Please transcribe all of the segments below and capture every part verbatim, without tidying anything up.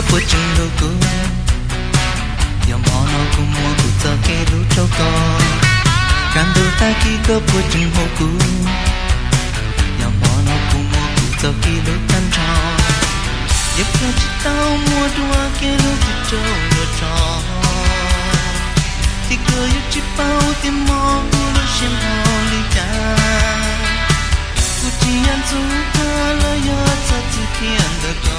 po chung lo ko yom ono ku mo ku ta ke lu to ko kan do ta ki ko po chung ho ku yom ono ku mo ku ta ki lu tan cha yep ko chi tao mo dua ke lu ti to lo cha ti ko yu chi pao ti mo ku lu shin ho li ta ku chi yan zu ka la ya ta ti ki an da ko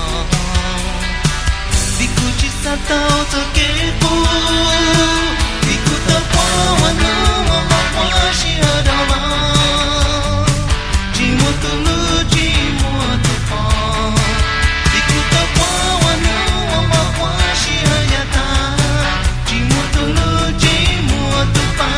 vì cô chỉ sa tao cho kế phu vì cô ta qua hoa nở hoa hoa hoa chỉ ở đâu mà chỉ muốn tu lư chỉ muốn tu pa vì cô ta qua hoa nở hoa hoa hoa chỉ ở nhà ta chỉ muốn tu lư chỉ muốn tu pa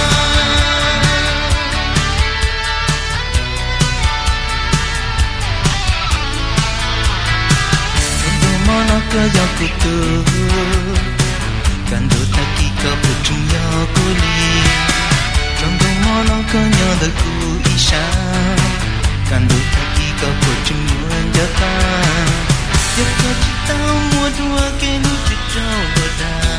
có gió của tôi cần đôi ta khi có một chung gió của ly trong đông mơ nó có nhớ lời của ý sa cần đôi ta khi có một chung muốn cho ta giấc có chỉ tao mua đua cái lúc chỉ trao bờ đá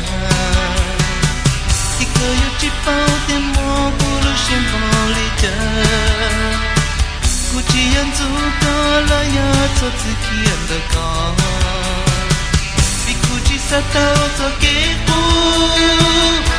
thì cơ yêu chỉ bao tiền mò của lúc xem bao ly chờ của chỉ ăn dù có là nhớ cho tự kiện đời có sa tao cho kế phu